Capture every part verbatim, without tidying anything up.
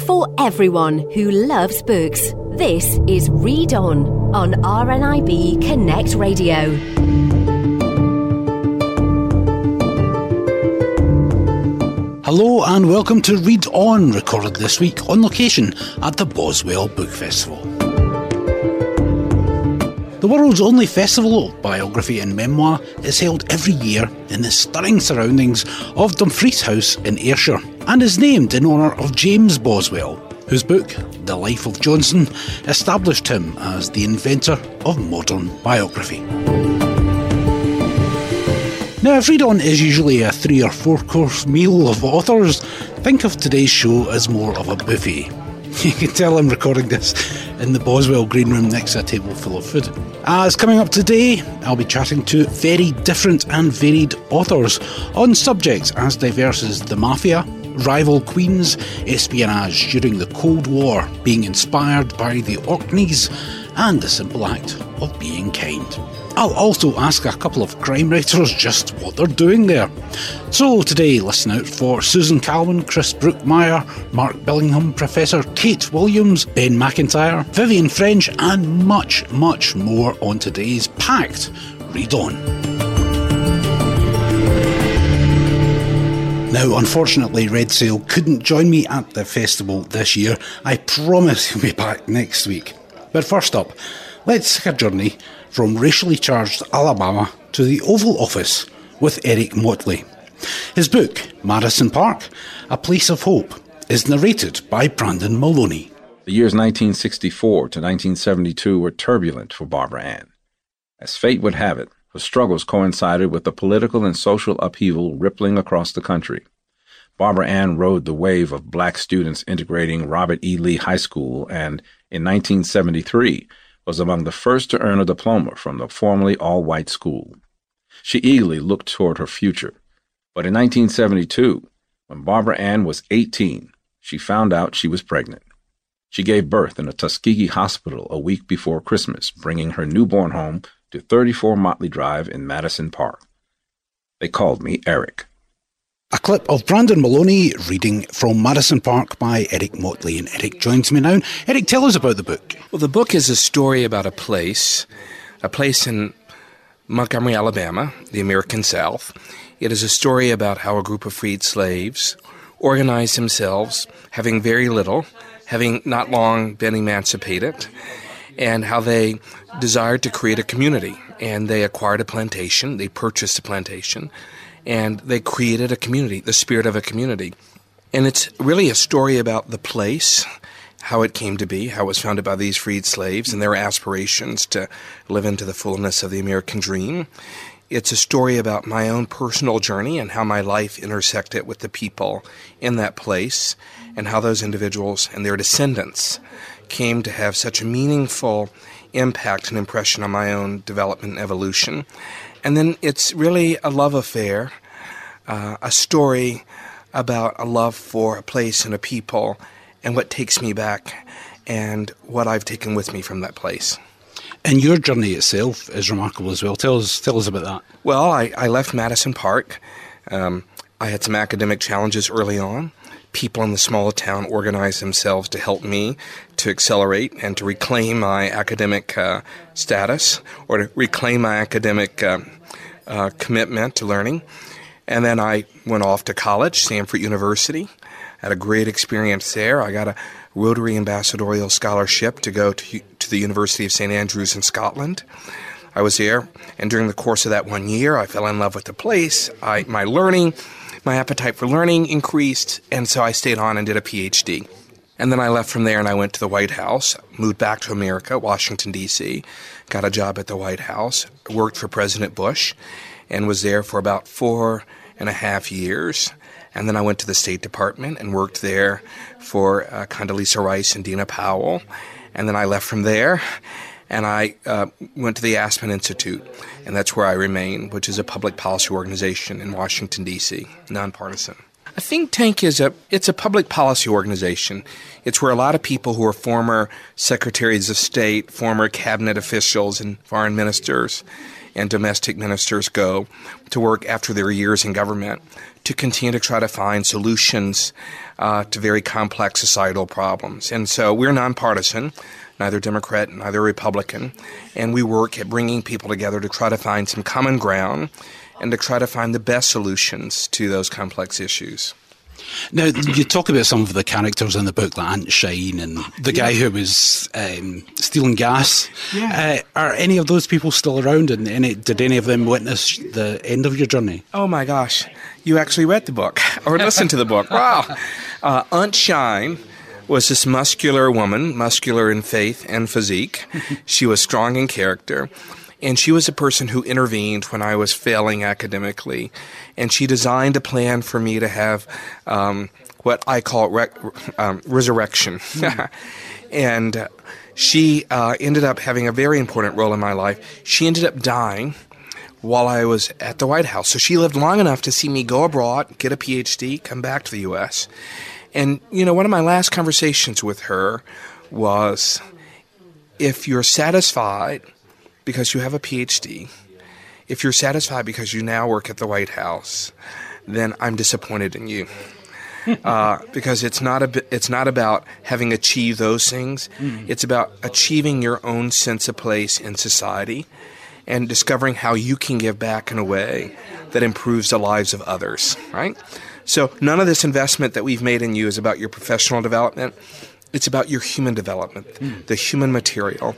for everyone who loves books. This is Read On on R N I B Connect Radio. Hello and welcome to Read On, recorded this week on location at the Boswell Book Festival. The world's only festival of biography and memoir is held every year in the stunning surroundings of Dumfries House in Ayrshire and is named in honour of James Boswell, whose book, The Life of Johnson, established him as the inventor of modern biography. Now, if Read On is usually a three or four course meal of authors, think of today's show as more of a buffet. You can tell I'm recording this in the Boswell Green Room next to a table full of food. As coming up today, I'll be chatting to very different and varied authors on subjects as diverse as the mafia, rival queens, espionage during the Cold War, being inspired by the Orkneys, and the simple act of being kind. I'll also ask a couple of crime writers just what they're doing there. So today, listen out for Susan Calvin, Chris Brookmeyer, Mark Billingham, Professor Kate Williams, Ben McIntyre, Vivian French, and much, much more on today's packed Read On. Now, unfortunately, Red Sail couldn't join me at the festival this year. I promise he'll be back next week. But first up, let's take a journey from racially charged Alabama to the Oval Office with Eric Motley. His book, Madison Park, A Place of Hope, is narrated by Brandon Maloney. The years nineteen sixty-four to nineteen seventy-two were turbulent for Barbara Ann. As fate would have it, her struggles coincided with the political and social upheaval rippling across the country. Barbara Ann rode the wave of black students integrating Robert E. Lee High School and, in nineteen seventy-three, was among the first to earn a diploma from the formerly all-white school. She eagerly looked toward her future. But in nineteen seventy-two, when Barbara Ann was eighteen, she found out she was pregnant. She gave birth in a Tuskegee hospital a week before Christmas, bringing her newborn home to thirty-four Motley Drive in Madison Park. They called me Eric. A clip of Brandon Maloney reading from Madison Park by Eric Motley. And Eric joins me now. Eric, tell us about the book. Well, the book is a story about a place, a place in Montgomery, Alabama, the American South. It is a story about how a group of freed slaves organized themselves, having very little, having not long been emancipated, and how they desired to create a community. And they acquired a plantation, they purchased a plantation, and they created a community, the spirit of a community. And it's really a story about the place, how it came to be, how it was founded by these freed slaves and their aspirations to live into the fullness of the American dream. It's a story about my own personal journey and how my life intersected with the people in that place and how those individuals and their descendants came to have such a meaningful impact and impression on my own development and evolution. And then it's really a love affair, uh, a story about a love for a place and a people and what takes me back and what I've taken with me from that place. And your journey itself is remarkable as well. Tell us, tell us about that. Well, I, I left Madison Park. Um, I had some academic challenges early on. People in the small town organized themselves to help me to accelerate and to reclaim my academic uh, status or to reclaim my academic uh, uh, commitment to learning. And then I went off to college, Stanford University. Had a great experience there. I got a Rotary Ambassadorial Scholarship to go to, to the University of Saint Andrews in Scotland. I was there, and during the course of that one year, I fell in love with the place. I, my learning, my appetite for learning increased, and so I stayed on and did a P H D. And then I left from there and I went to the White House, moved back to America, Washington, D C, got a job at the White House, worked for President Bush, and was there for about four and a half years. And then I went to the State Department and worked there for uh, Condoleezza Rice and Dina Powell. And then I left from there and I uh, went to the Aspen Institute, and that's where I remain, which is a public policy organization in Washington, D C, nonpartisan. A think tank is a it's a public policy organization. It's where a lot of people who are former secretaries of state, former cabinet officials, and foreign ministers and domestic ministers go to work after their years in government to continue to try to find solutions uh, to very complex societal problems. And so we're nonpartisan, neither Democrat, neither Republican, and we work at bringing people together to try to find some common ground and to try to find the best solutions to those complex issues. Now, you talk about some of the characters in the book, like Aunt Shine and the guy yeah. who was um, stealing gas. Yeah. Uh, are any of those people still around, and any, did any of them witness the end of your journey? Oh, my gosh. You actually read the book or listened to the book. Wow. Uh, Aunt Shine was this muscular woman, muscular in faith and physique. She was strong in character. And she was a person who intervened when I was failing academically. And she designed a plan for me to have um, what I call rec- um, resurrection. Mm. and uh, she uh, ended up having a very important role in my life. She ended up dying while I was at the White House. So she lived long enough to see me go abroad, get a P H D, come back to the U S. And, you know, one of my last conversations with her was, if you're satisfied because you have a P H D, if you're satisfied because you now work at the White House, then I'm disappointed in you. Uh, because it's not a, it's not about having achieved those things. Mm. It's about achieving your own sense of place in society and discovering how you can give back in a way that improves the lives of others, right? So none of this investment that we've made in you is about your professional development. It's about your human development, mm. the human material.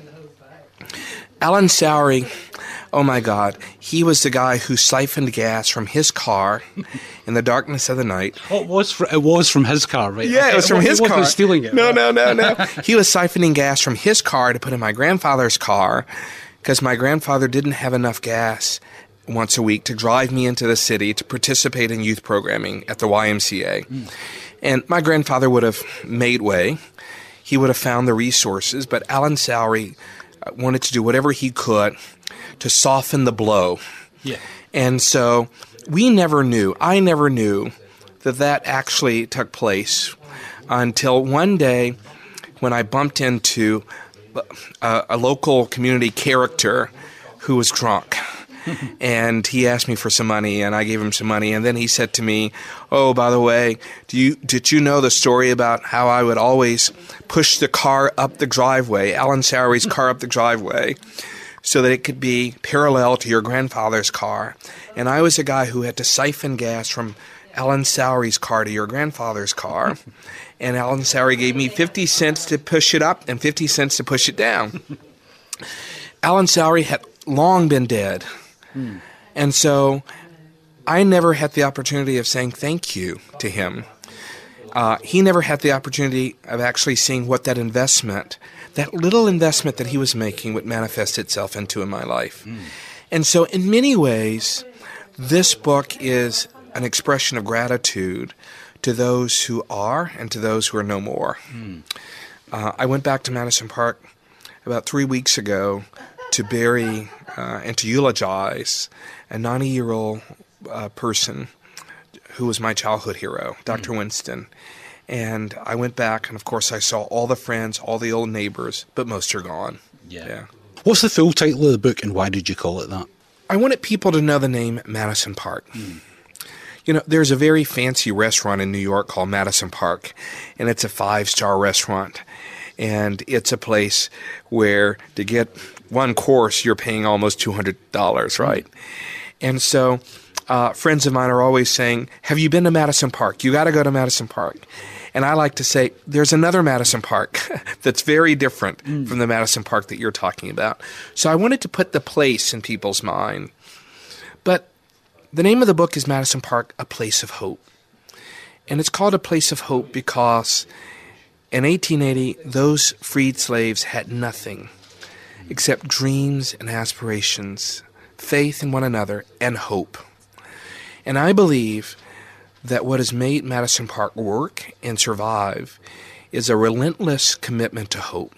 Alan Sowry, oh my God, he was the guy who siphoned gas from his car in the darkness of the night. Oh, it was, fr- it was from his car, right? Yeah, it was from it his car. He car. wasn't stealing it. No, no, no, no. He was siphoning gas from his car to put in my grandfather's car because my grandfather didn't have enough gas once a week to drive me into the city to participate in youth programming at the Y M C A. Mm. And my grandfather would have made way. He would have found the resources, but Alan Sowry wanted to do whatever he could to soften the blow. Yeah. And so we never knew, I never knew that that actually took place until one day when I bumped into a, a local community character who was drunk. And he asked me for some money, and I gave him some money. And then he said to me, oh, by the way, do you did you know the story about how I would always push the car up the driveway, Alan Sowry's car up the driveway, so that it could be parallel to your grandfather's car? And I was a guy who had to siphon gas from Alan Sowry's car to your grandfather's car. And Alan Sowry gave me fifty cents to push it up and fifty cents to push it down. Alan Sowry had long been dead. Hmm. And so I never had the opportunity of saying thank you to him. Uh, he never had the opportunity of actually seeing what that investment, that little investment that he was making, would manifest itself into in my life. Hmm. And so in many ways, this book is an expression of gratitude to those who are and to those who are no more. Hmm. Uh, I went back to Madison Park about three weeks ago to bury uh, and to eulogize a ninety-year-old uh, person who was my childhood hero, Doctor Mm. Winston. And I went back, and of course I saw all the friends, all the old neighbors, but most are gone. Yeah. yeah. What's the full title of the book, and why did you call it that? I wanted people to know the name Madison Park. Mm. You know, there's a very fancy restaurant in New York called Madison Park, and it's a five-star restaurant. And it's a place where to get one course, you're paying almost two hundred dollars, right? And so uh, friends of mine are always saying, have you been to Madison Park? You got to go to Madison Park. And I like to say, there's another Madison Park that's very different mm. from the Madison Park that you're talking about. So I wanted to put the place in people's mind. But the name of the book is Madison Park, A Place of Hope. And it's called A Place of Hope because in eighteen eighty, those freed slaves had nothing except dreams and aspirations, faith in one another, and hope. And I believe that what has made Madison Park work and survive is a relentless commitment to hope,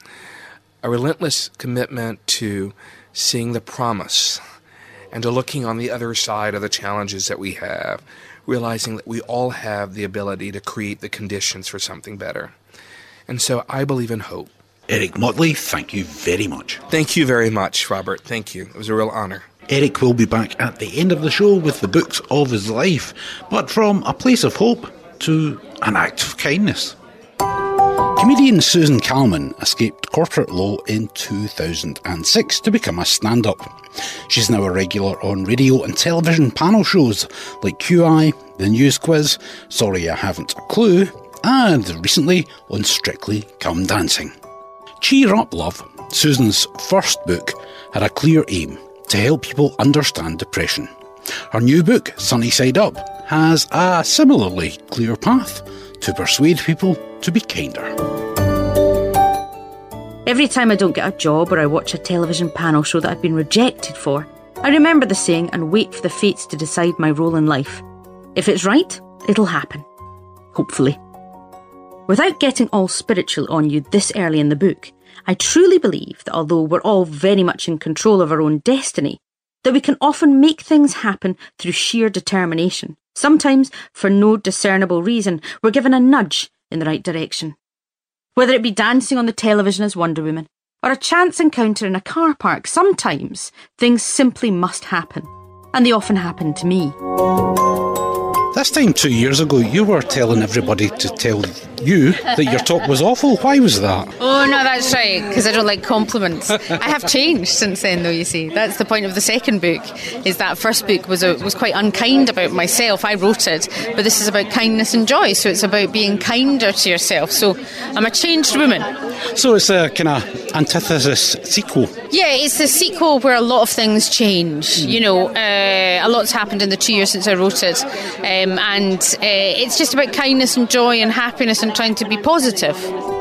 a relentless commitment to seeing the promise and to looking on the other side of the challenges that we have, realizing that we all have the ability to create the conditions for something better. And so I believe in hope. Eric Motley, thank you very much. Thank you very much, Robert. Thank you. It was a real honor. Eric will be back at the end of the show with the books of his life, but from a place of hope to an act of kindness. Comedian Susan Calman escaped corporate law in two thousand six to become a stand-up. She's now a regular on radio and television panel shows like Q I, The News Quiz, Sorry I Haven't a Clue, and recently on Strictly Come Dancing. Cheer Up Love, Susan's first book, had a clear aim to help people understand depression. Her new book, Sunny Side Up, has a similarly clear path to persuade people to be kinder. Every time I don't get a job or I watch a television panel show that I've been rejected for, I remember the saying and wait for the fates to decide my role in life. If it's right, it'll happen. Hopefully. Without getting all spiritual on you this early in the book, I truly believe that although we're all very much in control of our own destiny, that we can often make things happen through sheer determination. Sometimes, for no discernible reason, we're given a nudge in the right direction. Whether it be dancing on the television as Wonder Woman, or a chance encounter in a car park, sometimes things simply must happen. And they often happen to me. This time two years ago, you were telling everybody to tell you that your talk was awful. Why was that? Oh, no, that's right, because I don't like compliments. I have changed since then, though, you see. That's the point of the second book, is that first book was a, was quite unkind about myself. I wrote it, but this is about kindness and joy, so it's about being kinder to yourself. So I'm a changed woman. So it's a kind of antithesis sequel. Yeah, it's the sequel where a lot of things change. You know, uh, a lot's happened in the two years since I wrote it. Um, and uh, it's just about kindness and joy and happiness and trying to be positive.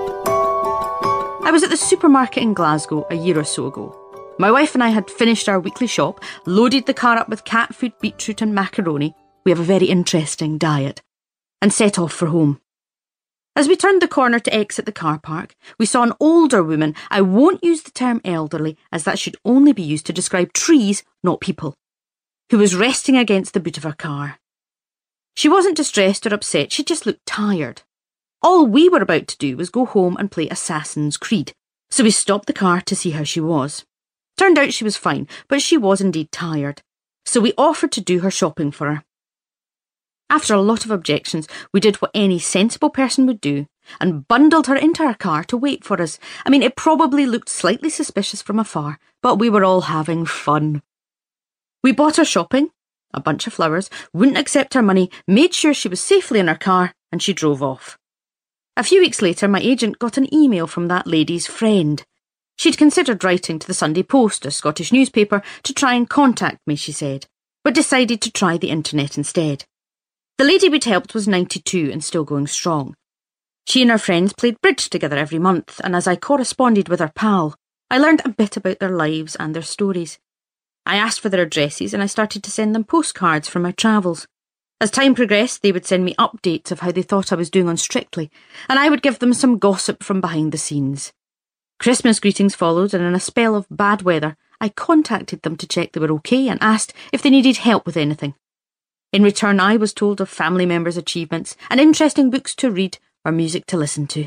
I was at the supermarket in Glasgow a year or so ago. My wife and I had finished our weekly shop, loaded the car up with cat food, beetroot and macaroni — we have a very interesting diet — and set off for home. As we turned the corner to exit the car park, we saw an older woman — I won't use the term elderly, as that should only be used to describe trees, not people — who was resting against the boot of her car. She wasn't distressed or upset, she just looked tired. All we were about to do was go home and play Assassin's Creed, so we stopped the car to see how she was. Turned out she was fine, but she was indeed tired, so we offered to do her shopping for her. After a lot of objections, we did what any sensible person would do and bundled her into our car to wait for us. I mean, it probably looked slightly suspicious from afar, but we were all having fun. We bought her shopping, a bunch of flowers, wouldn't accept her money, made sure she was safely in her car, and she drove off. A few weeks later, my agent got an email from that lady's friend. She'd considered writing to the Sunday Post, a Scottish newspaper, to try and contact me, she said, but decided to try the internet instead. The lady we'd helped was ninety-two and still going strong. She and her friends played bridge together every month, and as I corresponded with her pal, I learned a bit about their lives and their stories. I asked for their addresses and I started to send them postcards from my travels. As time progressed, they would send me updates of how they thought I was doing on Strictly, and I would give them some gossip from behind the scenes. Christmas greetings followed, and in a spell of bad weather, I contacted them to check they were okay and asked if they needed help with anything. In return, I was told of family members' achievements and interesting books to read or music to listen to.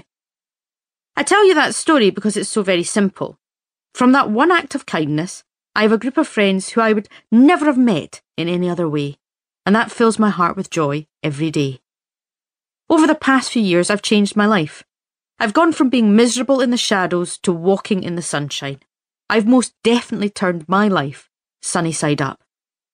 I tell you that story because it's so very simple. From that one act of kindness, I have a group of friends who I would never have met in any other way, and that fills my heart with joy every day. Over the past few years, I've changed my life. I've gone from being miserable in the shadows to walking in the sunshine. I've most definitely turned my life sunny side up.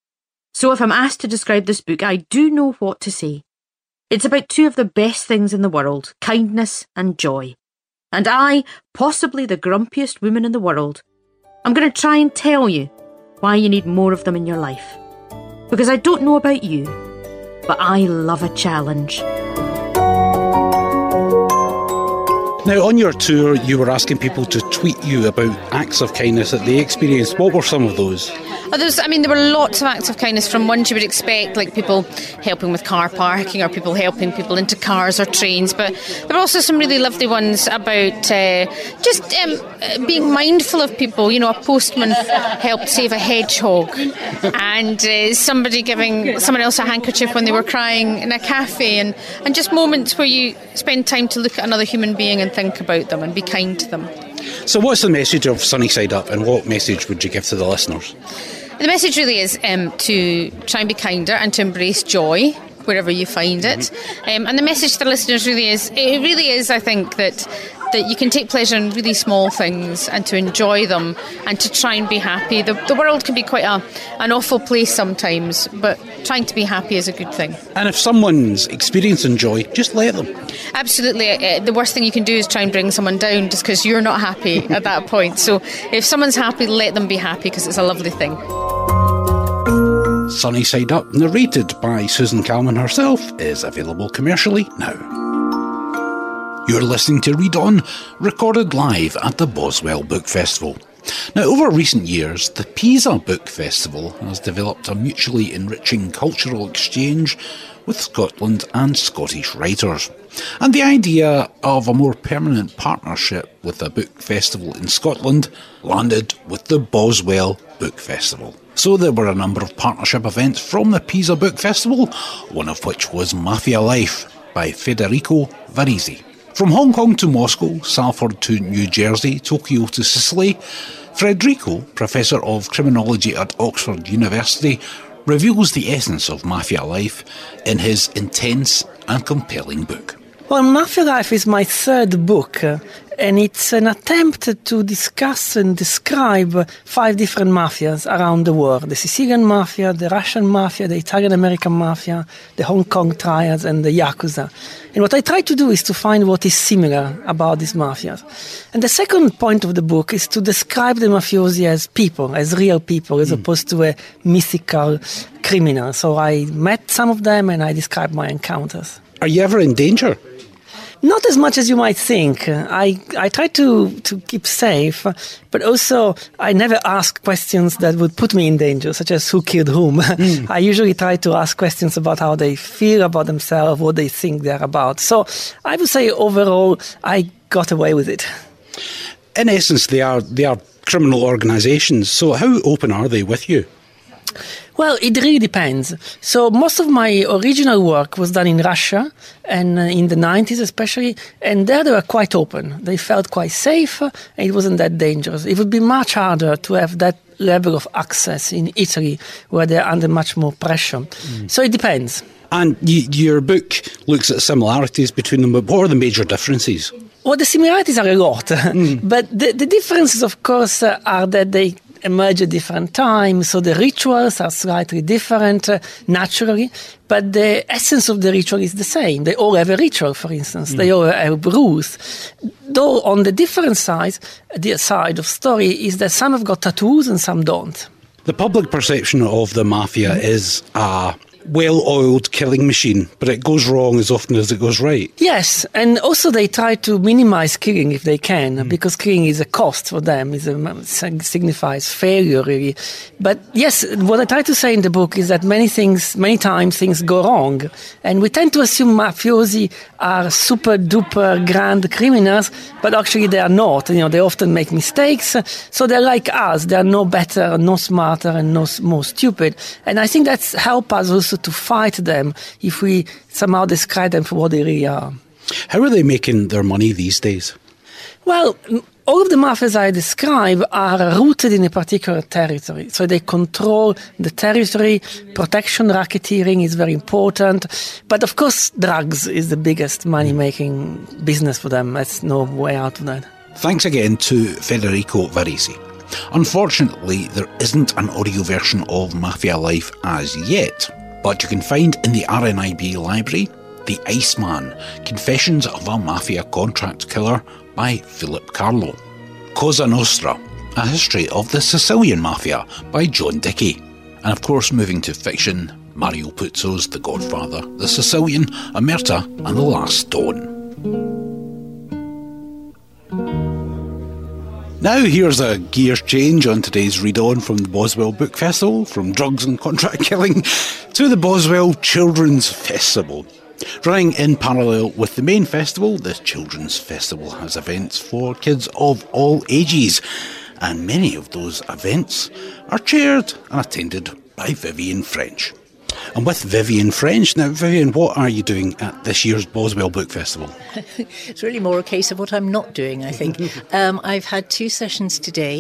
So if I'm asked to describe this book, I do know what to say. It's about two of the best things in the world, kindness and joy. And I, possibly the grumpiest woman in the world, I'm going to try and tell you why you need more of them in your life. Because I don't know about you, but I love a challenge. Now, on your tour, you were asking people to tweet you about acts of kindness that they experienced. What were some of those? Oh, there's, I mean, there were lots of acts of kindness, from ones you would expect, like people helping with car parking or people helping people into cars or trains. But there were also some really lovely ones about uh, just um, being mindful of people. You know, a postman helped save a hedgehog, and uh, somebody giving someone else a handkerchief when they were crying in a cafe, and, and just moments where you spend time to look at another human being and think about them and be kind to them. So what's the message of Sunny Side Up, and what message would you give to the listeners? The message really is um, to try and be kinder and to embrace joy wherever you find it. Um, and the message to the listeners really is, it really is, I think, that that you can take pleasure in really small things and to enjoy them and to try and be happy. The, the world can be quite a, an awful place sometimes, but trying to be happy is a good thing. And if someone's experiencing joy, just let them. Absolutely. Uh, the worst thing you can do is try and bring someone down just because you're not happy at that point. So if someone's happy, let them be happy because it's a lovely thing. Sunny Side Up, narrated by Susan Calman herself, is available commercially now. You're listening to Read On, recorded live at the Boswell Book Festival. Now, over recent years, the Pisa Book Festival has developed a mutually enriching cultural exchange with Scotland and Scottish writers. And the idea of a more permanent partnership with a book festival in Scotland landed with the Boswell Book Festival. So there were a number of partnership events from the Pisa Book Festival, one of which was Mafia Life by Federico Varese. From Hong Kong to Moscow, Salford to New Jersey, Tokyo to Sicily, Federico, Professor of Criminology at Oxford University, reveals the essence of Mafia Life in his intense and compelling book. Well, Mafia Life is my third book, uh, and it's an attempt to discuss and describe five different mafias around the world. The Sicilian Mafia, the Russian Mafia, the Italian-American Mafia, the Hong Kong Triads, and the Yakuza. And what I try to do is to find what is similar about these mafias. And the second point of the book is to describe the mafiosi as people, as real people, as mm. opposed to a mythical criminal. So I met some of them and I described my encounters. Are you ever in danger? Not as much as you might think. I, I try to, to keep safe, but also I never ask questions that would put me in danger, such as who killed whom. Mm. I usually try to ask questions about how they feel about themselves, what they think they're about. So I would say overall, I got away with it. In essence, they are, they are criminal organisations. So how open are they with you? Well, it really depends. So most of my original work was done in Russia and uh, in the nineties especially, and there they were quite open. They felt quite safe and it wasn't that dangerous. It would be much harder to have that level of access in Italy where they're under much more pressure. Mm. So it depends. And y- your book looks at similarities between them, but what are the major differences? Well, the similarities are a lot, mm. but the, the differences, of course, uh, are that they emerge at different times, so the rituals are slightly different uh, naturally, but the essence of the ritual is the same. They all have a ritual, for instance. Mm. They all have rules. Though on the different sides, the side of story is that some have got tattoos and some don't. The public perception of the mafia mm. is a well-oiled killing machine, but it goes wrong as often as it goes right. Yes, and also they try to minimize killing if they can, mm. because killing is a cost for them, it signifies failure, really. But yes, what I try to say in the book is that many things, many times things go wrong, and we tend to assume mafiosi are super-duper grand criminals, but actually they are not. You know, they often make mistakes, so they're like us. They're no better, no smarter, and no more stupid. And I think that's helped us also to fight them if we somehow describe them for what they really are. How are they making their money these days? Well, all of the mafias I describe are rooted in a particular territory. So they control the territory. Protection, racketeering is very important. But of course, drugs is the biggest money-making business for them. There's no way out of that. Thanks again to Federico Varese. Unfortunately, there isn't an audio version of Mafia Life as yet, but you can find in the R N I B library The Iceman, Confessions of a Mafia Contract Killer by Philip Carlo, Cosa Nostra, A History of the Sicilian Mafia by John Dickey, and of course, moving to fiction, Mario Puzo's The Godfather, The Sicilian, Omerta and The Last Stone. Now here's a gear change on today's Read On from the Boswell Book Festival, from drugs and contract killing to the Boswell Children's Festival. Running in parallel with the main festival, the Children's Festival has events for kids of all ages, and many of those events are chaired and attended by Vivian French. And with Vivian French, now Vivian, what are you doing at this year's Boswell Book Festival? It's really more a case of what I'm not doing, I think. um, I've had two sessions today,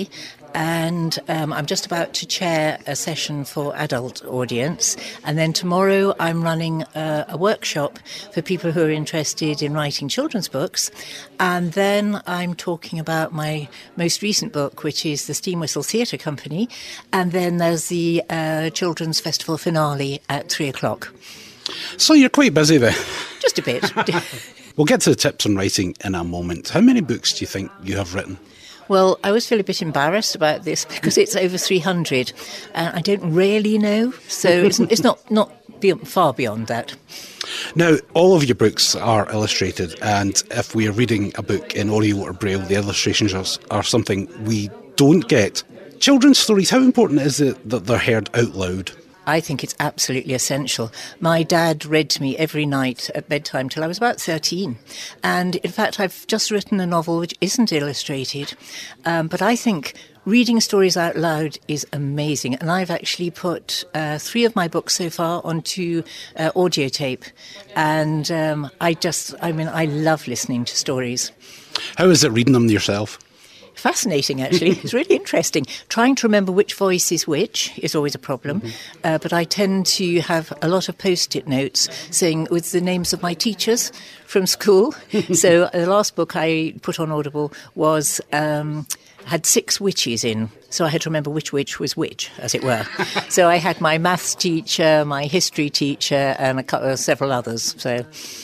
and um, I'm just about to chair a session for adult audience. And then tomorrow I'm running a, a workshop for people who are interested in writing children's books. And then I'm talking about my most recent book, which is the Steam Whistle Theatre Company. And then there's the uh, Children's Festival finale at three o'clock. So you're quite busy there. Just a bit. We'll get to the tips on writing in a moment. How many books do you think you have written? Well, I always feel a bit embarrassed about this because it's over three hundred. And I don't really know. So it's, it's not, not beyond, far beyond that. Now, all of your books are illustrated, and if we are reading a book in Oreo or Braille, the illustrations are, are something we don't get. Children's stories, how important is it that they're heard out loud? I think it's absolutely essential. My dad read to me every night at bedtime till I was about thirteen. And in fact, I've just written a novel which isn't illustrated. Um, but I think reading stories out loud is amazing. And I've actually put uh, three of my books so far onto uh, audio tape. And um, I just, I mean, I love listening to stories. How is it reading them yourself? Fascinating, actually. It's really interesting. Trying to remember which voice is which is always a problem. Mm-hmm. Uh, but I tend to have a lot of post-it notes saying with the names of my teachers from school. So uh, the last book I put on Audible was um, had six witches in. So I had to remember which witch was which, as it were. So I had my maths teacher, my history teacher, and a couple, uh, several others. So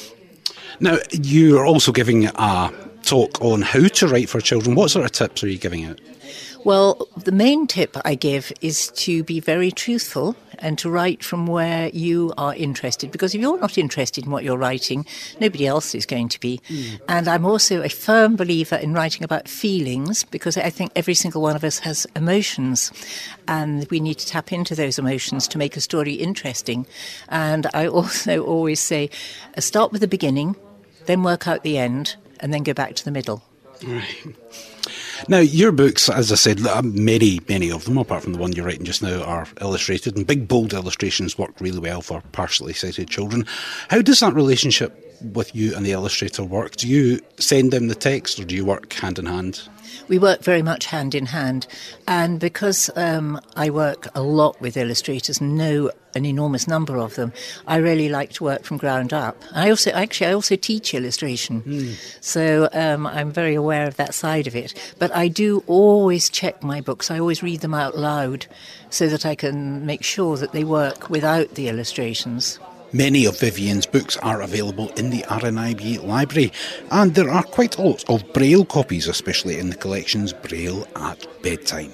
now you're also giving a talk on how to write for children. What sort of tips are you giving out? Well, the main tip I give is to be very truthful and to write from where you are interested. Because if you're not interested in what you're writing, nobody else is going to be. Mm. And I'm also a firm believer in writing about feelings, because I think every single one of us has emotions. And we need to tap into those emotions to make a story interesting. And I also always say, start with the beginning, then work out the end, and then go back to the middle. Right. Now, your books, as I said, many, many of them, apart from the one you're writing just now, are illustrated, and big, bold illustrations work really well for partially sighted children. How does that relationship with you and the illustrator work? Do you send them the text, or do you work hand in hand? We work very much hand in hand. And because um, I work a lot with illustrators, know an enormous number of them, I really like to work from ground up. I also, actually, I also teach illustration. Mm. So um, I'm very aware of that side of it. But I do always check my books. I always read them out loud so that I can make sure that they work without the illustrations. Many of Vivienne's books are available in the R N I B library, and there are quite a lot of Braille copies, especially in the collection's Braille at Bedtime.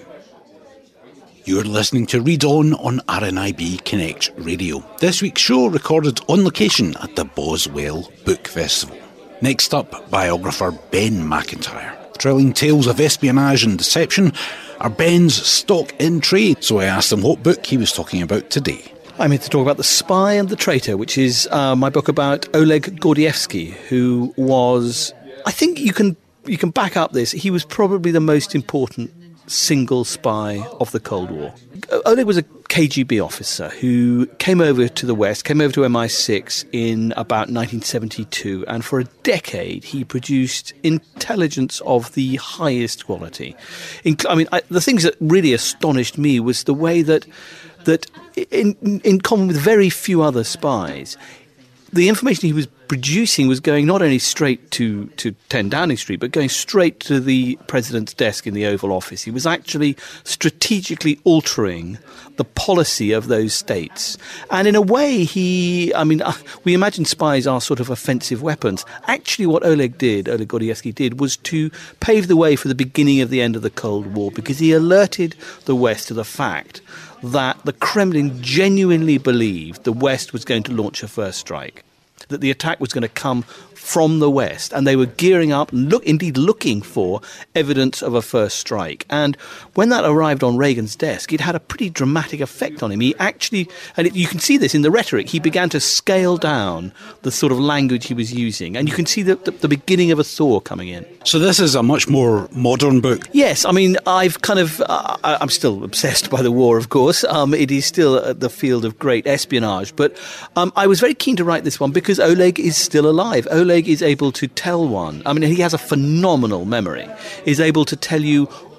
You're listening to Read On on R N I B Connect Radio. This week's show recorded on location at the Boswell Book Festival. Next up, biographer Ben Macintyre. Thrilling tales of espionage and deception are Ben's stock in trade, so I asked him what book he was talking about today. I'm here to talk about The Spy and the Traitor, which is uh, my book about Oleg Gordievsky, who was, I think you can you can back up this, he was probably the most important single spy of the Cold War. Oleg was a K G B officer who came over to the West, came over to M I six in about nineteen seventy-two, and for a decade he produced intelligence of the highest quality. I mean, I, the things that really astonished me was the way that that in, in common with very few other spies, the information he was producing was going not only straight to, to ten Downing Street, but going straight to the president's desk in the Oval Office. He was actually strategically altering the policy of those states. And in a way, he, I mean, we imagine spies are sort of offensive weapons. Actually, what Oleg did, Oleg Gordievsky did, was to pave the way for the beginning of the end of the Cold War, because he alerted the West to the fact that the Kremlin genuinely believed the West was going to launch a first strike, that the attack was going to come from the West, and they were gearing up, look, indeed looking for evidence of a first strike. And when that arrived on Reagan's desk, it had a pretty dramatic effect on him. He actually, and it, you can see this in the rhetoric, he began to scale down the sort of language he was using, and you can see the, the, the beginning of a thaw coming in. So this is a much more modern book. Yes, I mean, I've kind of, uh, I'm still obsessed by the war, of course. Um, it is still uh, the field of great espionage, but um, I was very keen to write this one because Oleg is still alive. Oleg is able to tell one. I mean, he has a phenomenal memory. Is able to tell you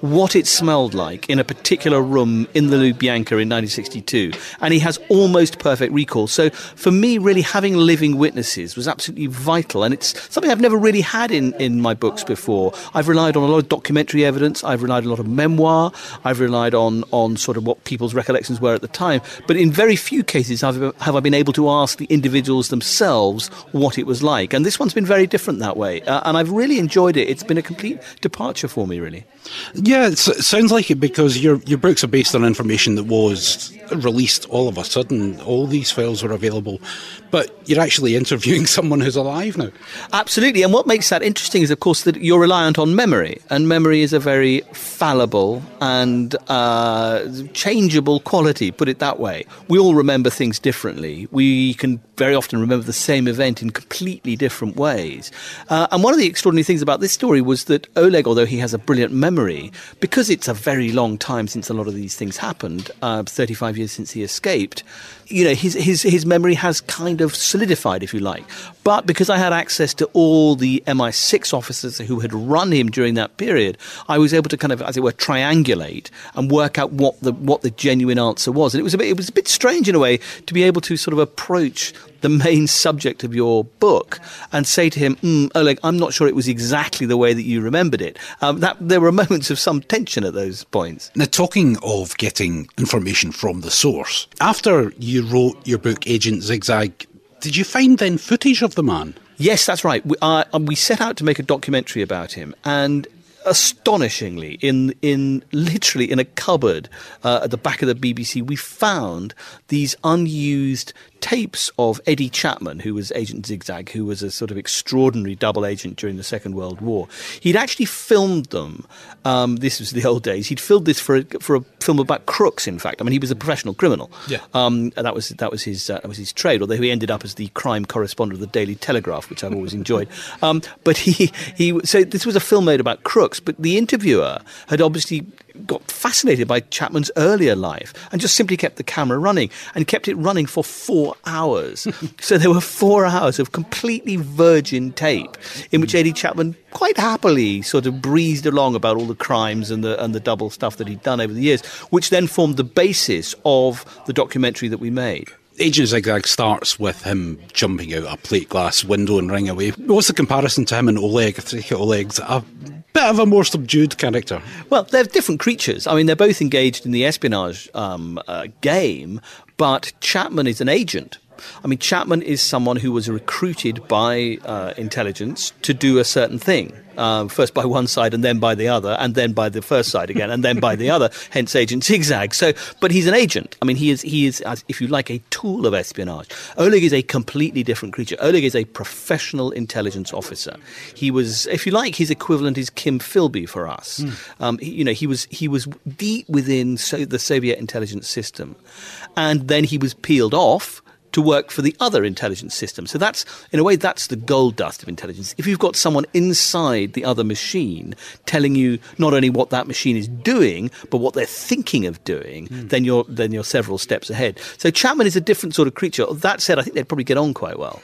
what it smelled like in a particular room in the Lubyanka in nineteen sixty-two, and he has almost perfect recall. So for me, really having living witnesses was absolutely vital, and it's something I've never really had in, in my books before. I've relied on a lot of documentary evidence, I've relied on a lot of memoir, I've relied on, on sort of what people's recollections were at the time, but in very few cases have, have I been able to ask the individuals themselves what it was like, and this one's been very different that way, uh, and I've really enjoyed it. It's been a complete departure for me, really. Yeah, it sounds like it, because your your books are based on information that was released all of a sudden. All these files were available, but you're actually interviewing someone who's alive now. Absolutely, and what makes that interesting is, of course, that you're reliant on memory, and memory is a very fallible and uh, changeable quality, put it that way. We all remember things differently. We can very often remember the same event in completely different ways. Uh, and one of the extraordinary things about this story was that Oleg, although he has a brilliant memory, because it's a very long time since a lot of these things happened, uh, thirty-five years since he escaped, you know, his, his, his memory has kind of solidified, if you like. But because I had access to all the M I six officers who had run him during that period, I was able to kind of, as it were, triangulate and work out what the what the genuine answer was. And it was a bit, it was a bit strange in a way to be able to sort of approach the main subject of your book and say to him, mm, Oleg, I'm not sure it was exactly the way that you remembered it. Um, that there were moments of some tension at those points. Now, talking of getting information from the source, after you wrote your book Agent Zigzag, did you find then footage of the man? Yes, that's right. We, uh, we set out to make a documentary about him, and astonishingly, in in literally in a cupboard uh, at the back of the B B C, we found these unused tapes of Eddie Chapman, who was Agent Zigzag, who was a sort of extraordinary double agent during the Second World War. He'd actually filmed them. Um, this was the old days. He'd filmed this for a, for a film about crooks, in fact. I mean, he was a professional criminal. Yeah. Um, and that was that was his uh, that was his trade, although he ended up as the crime correspondent of the Daily Telegraph, which I've always enjoyed. Um, but he, he so this was a film made about crooks, but the interviewer had obviously got fascinated by Chapman's earlier life and just simply kept the camera running and kept it running for four hours. So there were four hours of completely virgin tape in which Eddie Chapman quite happily sort of breezed along about all the crimes and the and the double stuff that he'd done over the years, which then formed the basis of the documentary that we made. Agent Zigzag starts with him jumping out a plate glass window and running away. What's the comparison to him and Oleg? I think Oleg's a bit of a more subdued character. Well, they're different creatures. I mean, they're both engaged in the espionage um, uh, game, but Chapman is an agent. I mean, Chapman is someone who was recruited by uh, intelligence to do a certain thing. Um, first by one side and then by the other, and then by the first side again, and then by the other, hence Agent Zigzag. So, but he's an agent. I mean, he is, he is, as if you like, a tool of espionage. Oleg is a completely different creature. Oleg is a professional intelligence officer. He was, if you like, his equivalent is Kim Philby for us. Mm. Um, he, you know, he was he was deep within so, the Soviet intelligence system, and then he was peeled off to work for the other intelligence system. So that's, in a way, that's the gold dust of intelligence. If you've got someone inside the other machine telling you not only what that machine is doing, but what they're thinking of doing, mm. then you're then you're several steps ahead. So Chapman is a different sort of creature. That said, I think they'd probably get on quite well.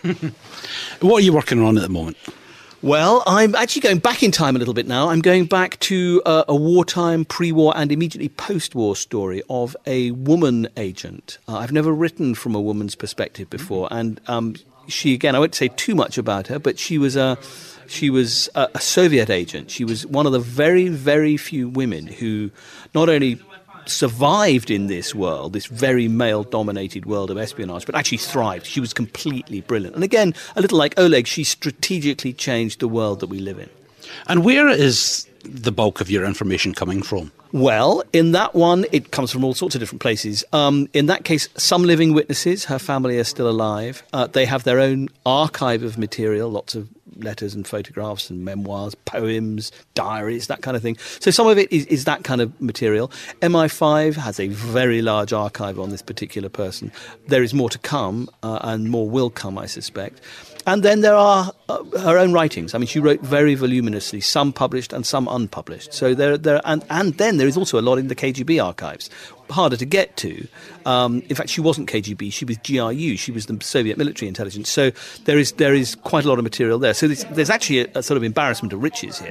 What are you working on at the moment? Well, I'm actually going back in time a little bit now. I'm going back to uh, a wartime, pre-war and immediately post-war story of a woman agent. Uh, I've never written from a woman's perspective before. And um, she, again, I won't say too much about her, but she was a... She was a, a Soviet agent. She was one of the very, very few women who not only survived in this world, this very male-dominated world of espionage, but actually thrived. She was completely brilliant. And again, a little like Oleg, she strategically changed the world that we live in. And where is the bulk of your information coming from? Well, in that one, it comes from all sorts of different places. Um, in that case, some living witnesses, her family are still alive. Uh, they have their own archive of material, lots of letters and photographs and memoirs, poems, diaries, that kind of thing. So some of it is, is that kind of material. M I five has a very large archive on this particular person. There is more to come, uh, and more will come, I suspect. And then there are uh, her own writings. I mean, she wrote very voluminously, some published and some unpublished. So there, there, and, and then there is also a lot in the K G B archives. Harder to get to. Um, in fact, she wasn't K G B, she was G R U, she was the Soviet military intelligence. So there is there is quite a lot of material there. So there's, there's actually a, a sort of embarrassment of riches here. Mm.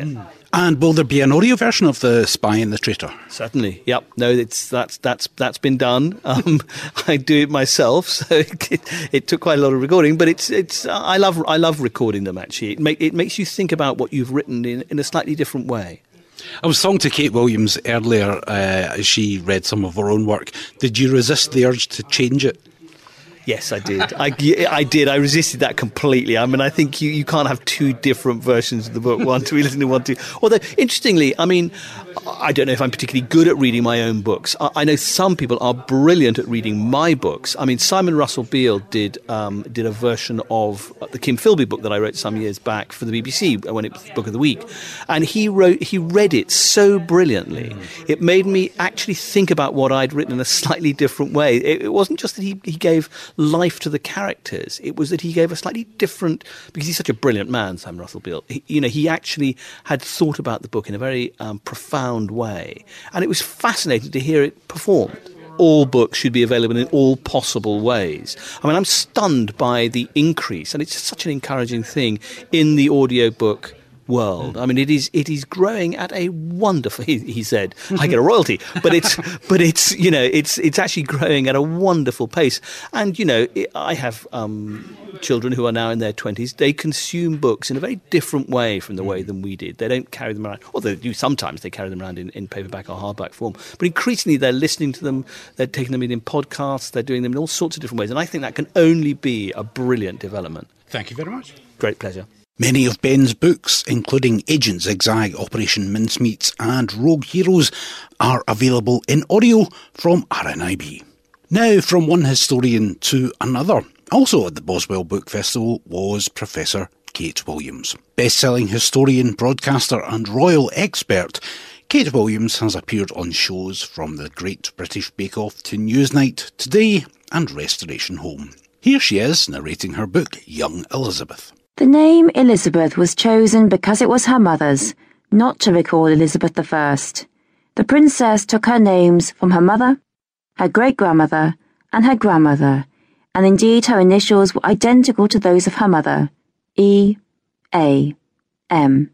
And will there be an audio version of The Spy and the Traitor? Certainly, yep. No, it's that's that's that's been done. Um, I do it myself, so it, it took quite a lot of recording. But it's it's I love I love recording them. Actually, it make it makes you think about what you've written in in a slightly different way. I was talking to Kate Williams earlier uh, as she read some of her own work. Did you resist the urge to change it? Yes, I did. I, I did. I resisted that completely. I mean, I think you, you can't have two different versions of the book, one to be listening to, one to... Although, interestingly, I mean, I don't know if I'm particularly good at reading my own books. I, I know some people are brilliant at reading my books. I mean, Simon Russell Beale did um, did a version of the Kim Philby book that I wrote some years back for the B B C when it was Book of the Week. And he wrote, he read it so brilliantly. Mm. It made me actually think about what I'd written in a slightly different way. It, it wasn't just that he, he gave life to the characters. It was that he gave a slightly different, because he's such a brilliant man, Simon Russell Beale. He, you know, he actually had thought about the book in a very um, profound way, and it was fascinating to hear it performed. All books should be available in all possible ways. I mean, I'm stunned by the increase, and it's such an encouraging thing in the audiobook world. I mean, it is it is growing at a wonderful. He, he said, "I get a royalty," but it's but it's you know it's it's actually growing at a wonderful pace. And you know, it, I have um, children who are now in their twenties. They consume books in a very different way from the way than we did. They don't carry them around, or they do sometimes. They carry them around in, in paperback or hardback form. But increasingly, they're listening to them. They're taking them in in podcasts. They're doing them in all sorts of different ways. And I think that can only be a brilliant development. Thank you very much. Great pleasure. Many of Ben's books, including Agent Zigzag, Operation Mincemeat and Rogue Heroes, are available in audio from R N I B. Now, from one historian to another, also at the Boswell Book Festival, was Professor Kate Williams. Best-selling historian, broadcaster and royal expert, Kate Williams has appeared on shows from the Great British Bake Off to Newsnight, Today and Restoration Home. Here she is, narrating her book, Young Elizabeth. The name Elizabeth was chosen because it was her mother's, not to recall Elizabeth the First. The princess took her names from her mother, her great-grandmother, and her grandmother, and indeed her initials were identical to those of her mother, E. A. M.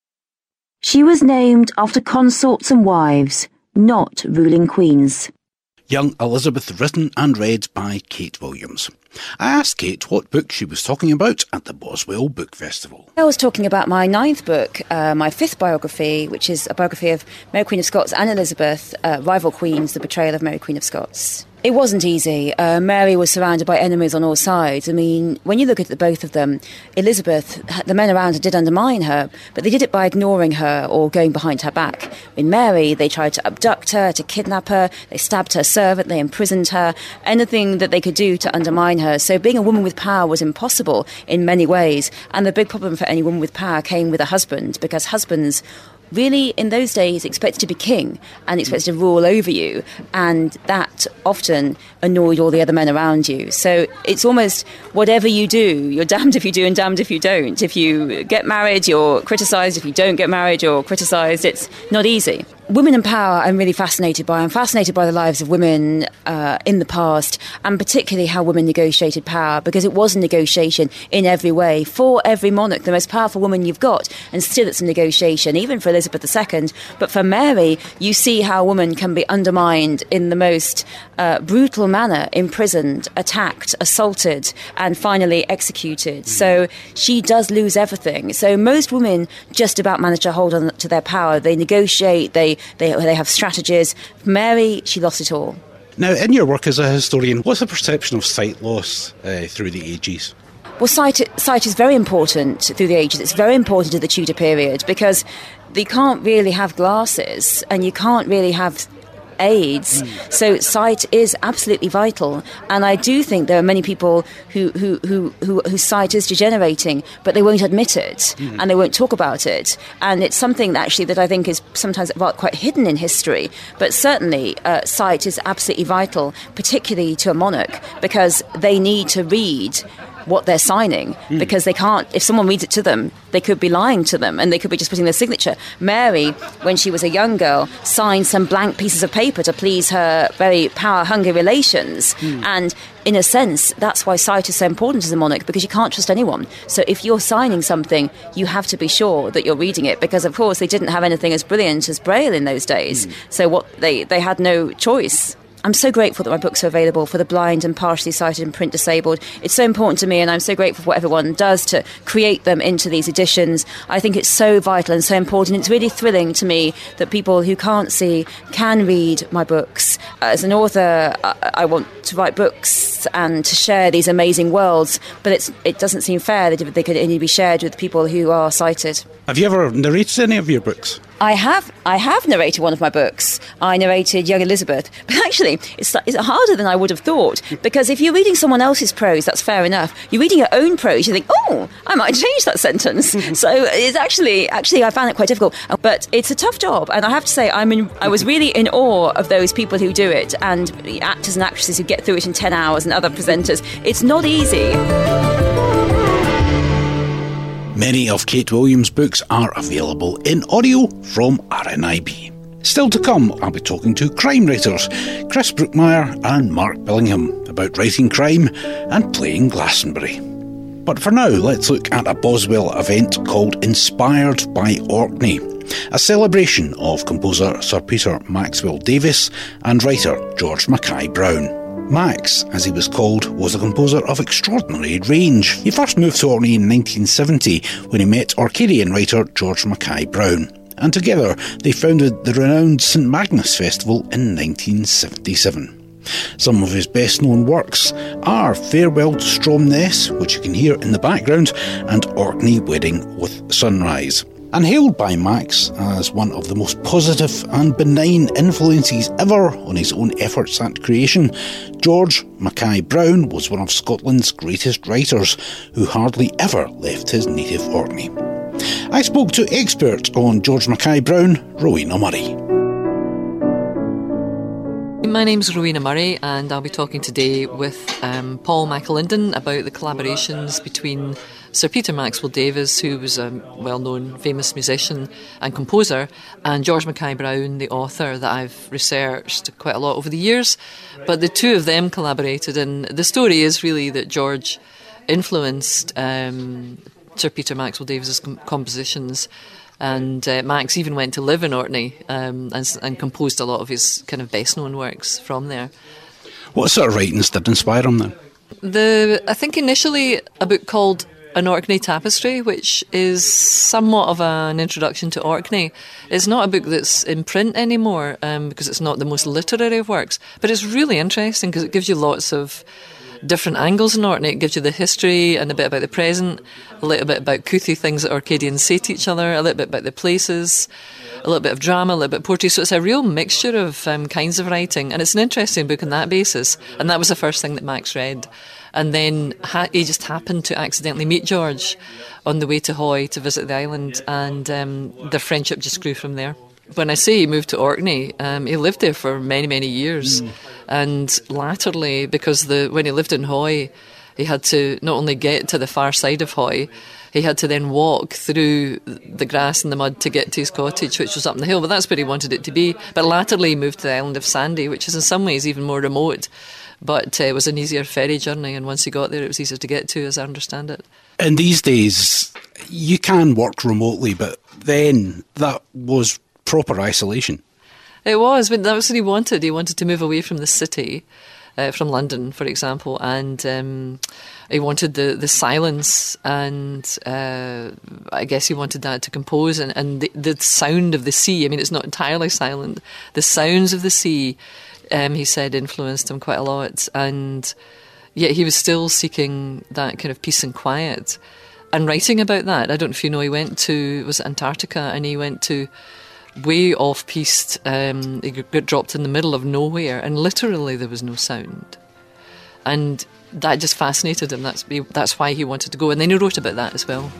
She was named after consorts and wives, not ruling queens. Young Elizabeth, written and read by Kate Williams. I asked Kate what book she was talking about at the Boswell Book Festival. I was talking about my ninth book, uh, my fifth biography, which is a biography of Mary Queen of Scots and Elizabeth, uh, rival queens, the betrayal of Mary Queen of Scots. It wasn't easy. Uh, Mary was surrounded by enemies on all sides. I mean, when you look at the both of them, Elizabeth, the men around her did undermine her, but they did it by ignoring her or going behind her back. In Mary, they tried to abduct her, to kidnap her, they stabbed her servant, they imprisoned her, anything that they could do to undermine her. So being a woman with power was impossible in many ways, and the big problem for any woman with power came with a husband, because husbands really, in those days, expected to be king and expected to rule over you, and that often annoyed all the other men around you. So it's almost whatever you do, you're damned if you do and damned if you don't. If you get married, you're criticised. If you don't get married, you're criticised. It's not easy. Women in power I'm really fascinated by. I'm fascinated by the lives of women uh, in the past, and particularly how women negotiated power, because it was a negotiation in every way. For every monarch, the most powerful woman you've got, and still it's a negotiation, even for Elizabeth the Second. But for Mary, you see how a woman can be undermined in the most uh, brutal manner, imprisoned, attacked, assaulted, and finally executed. So she does lose everything. So most women just about manage to hold on to their power. They negotiate, they They, they have strategies. Mary, she lost it all. Now, in your work as a historian, what's the perception of sight loss uh, through the ages? Well, sight, sight is very important through the ages. It's very important to the Tudor period, because you can't really have glasses and you can't really have aids. Mm. So sight is absolutely vital, and I do think there are many people who who who, who whose sight is degenerating, but they won't admit it, mm. and they won't talk about it. And it's something that actually that I think is sometimes quite hidden in history. But certainly, uh, sight is absolutely vital, particularly to a monarch, because they need to read what they're signing mm. because they can't, if someone reads it to them, they could be lying to them and they could be just putting their signature. Mary, when she was a young girl, signed some blank pieces of paper to please her very power-hungry relations. Mm. And in a sense, that's why sight is so important as a monarch, because you can't trust anyone. So if you're signing something, you have to be sure that you're reading it, because of course they didn't have anything as brilliant as Braille in those days. Mm. So what they, they had no choice. I'm so grateful that my books are available for the blind and partially sighted and print disabled. It's so important to me, and I'm so grateful for what everyone does to create them into these editions. I think it's so vital and so important. It's really thrilling to me that people who can't see can read my books. As an author, I want to write books and to share these amazing worlds, but it's, it doesn't seem fair that they could only be shared with people who are sighted. Have you ever narrated any of your books? I have I have narrated one of my books. I narrated Young Elizabeth. But actually, it's, it's harder than I would have thought, because if you're reading someone else's prose, that's fair enough. You're reading your own prose, you think, oh, I might change that sentence. So it's actually, actually, I found it quite difficult. But it's a tough job, and I have to say, I'm in, I was really in awe of those people who do it, and the actors and actresses who get through it in ten hours, and other presenters. It's not easy. Many of Kate Williams' books are available in audio from R N I B. Still to come, I'll be talking to crime writers Chris Brookmyre and Mark Billingham about writing crime and playing Glastonbury. But for now, let's look at a Boswell event called Inspired by Orkney, a celebration of composer Sir Peter Maxwell Davies and writer George Mackay Brown. Max, as he was called, was a composer of extraordinary range. He first moved to Orkney in nineteen seventy when he met Orcadian writer George Mackay Brown, and together they founded the renowned St Magnus Festival in nineteen seventy-seven. Some of his best-known works are Farewell to Stromness, which you can hear in the background, and Orkney Wedding with Sunrise. And hailed by Max as one of the most positive and benign influences ever on his own efforts at creation, George Mackay Brown was one of Scotland's greatest writers who hardly ever left his native Orkney. I spoke to expert on George Mackay Brown, Rowena Murray. My name's Rowena Murray, and I'll be talking today with um, Paul McAlinden about the collaborations between Sir Peter Maxwell Davies, who was a well-known famous musician and composer, and George Mackay Brown, the author that I've researched quite a lot over the years. But the two of them collaborated, and the story is really that George influenced um, Sir Peter Maxwell Davies' com- compositions. And uh, Max even went to live in Orkney um, and, and composed a lot of his kind of best-known works from there. What sort of writings did inspire him then? The I think initially a book called An Orkney Tapestry, which is somewhat of a, an introduction to Orkney. It's not a book that's in print anymore um, because it's not the most literary of works, but it's really interesting because it gives you lots of different angles in Orkney. It gives you the history and a bit about the present, a little bit about couthy things that Orcadians say to each other, a little bit about the places, a little bit of drama, a little bit of poetry. So it's a real mixture of um, kinds of writing, and it's an interesting book on that basis. And that was the first thing that Max read. And then ha- he just happened to accidentally meet George on the way to Hoy to visit the island, and um, their friendship just grew from there. When I say he moved to Orkney, um, he lived there for many, many years. Mm. And latterly, because the when he lived in Hoy, he had to not only get to the far side of Hoy, he had to then walk through the grass and the mud to get to his cottage, which was up on the hill. But that's where he wanted it to be. But latterly, he moved to the island of Sandy, which is in some ways even more remote. But uh, it was an easier ferry journey, and once he got there, it was easier to get to, as I understand it. In these days, you can work remotely, but then that was proper isolation. It was, but that was what he wanted. He wanted to move away from the city, uh, from London, for example, and um, he wanted the, the silence, and uh, I guess he wanted that to compose, and, and the, the sound of the sea. I mean, it's not entirely silent. The sounds of the sea, um, he said, influenced him quite a lot, and yet he was still seeking that kind of peace and quiet, and writing about that. I don't know if you know, he went to, was it Antarctica, and he went to way off-piste, um, he got dropped in the middle of nowhere, and literally there was no sound. And that just fascinated him. That's, that's why he wanted to go. And then he wrote about that as well.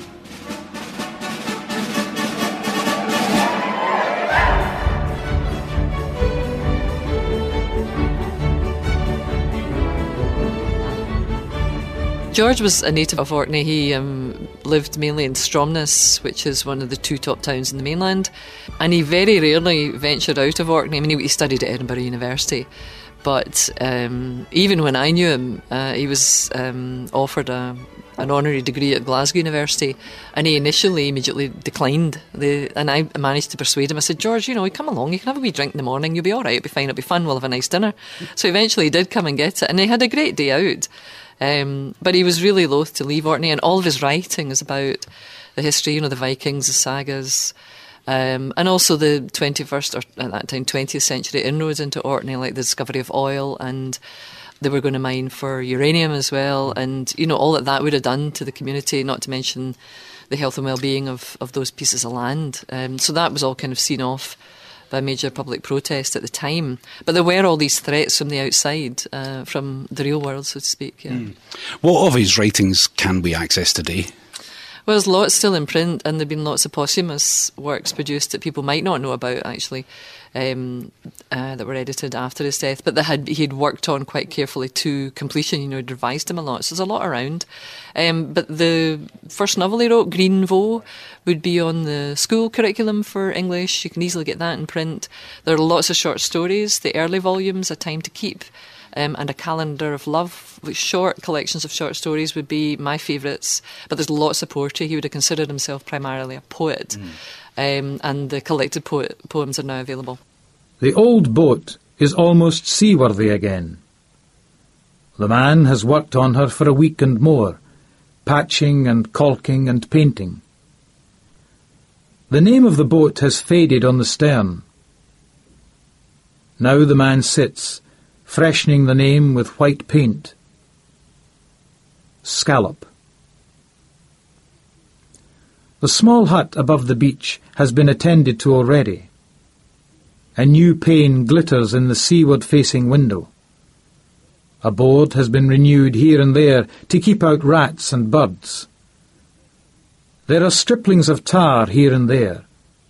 George was a native of Orkney. He um, lived mainly in Stromness, which is one of the two top towns in the mainland, and he very rarely ventured out of Orkney. I mean, he, he studied at Edinburgh University, but um, even when I knew him, uh, he was um, offered a, an honorary degree at Glasgow University, and he initially immediately declined. The, and I managed to persuade him. I said, George, you know, come along, you can have a wee drink in the morning, you'll be all right, it'll be fine, it'll be fun, we'll have a nice dinner. So eventually he did come and get it, and he had a great day out. Um, but he was really loath to leave Orkney, and all of his writing is about the history, you know, the Vikings, the sagas, um, and also the twenty-first, or at that time twentieth century inroads into Orkney, like the discovery of oil, and they were going to mine for uranium as well, and, you know, all that that would have done to the community, not to mention the health and well-being of, of those pieces of land. Um, so that was all kind of seen off by major public protest at the time. But there were all these threats from the outside, uh, from the real world, so to speak. Yeah. Mm. What of his writings can we access today? Well, there's lots still in print, and there have been lots of posthumous works produced that people might not know about, actually, um, uh, that were edited after his death, but that had he had worked on quite carefully to completion. You know, he'd revised them a lot, so there's a lot around. Um, but the first novel he wrote, Green Voe, would be on the school curriculum for English. You can easily get that in print. There are lots of short stories. The early volumes, A Time to Keep, Um, and A Calendar of Love, which short collections of short stories would be my favourites. But there's lots of poetry. He would have considered himself primarily a poet. Mm. Um, and the collected po- poems are now available. The old boat is almost seaworthy again. The man has worked on her for a week and more, patching and caulking and painting. The name of the boat has faded on the stern. Now the man sits, freshening the name with white paint. Scallop. The small hut above the beach has been attended to already. A new pane glitters in the seaward-facing window. A board has been renewed here and there to keep out rats and birds. There are striplings of tar here and there.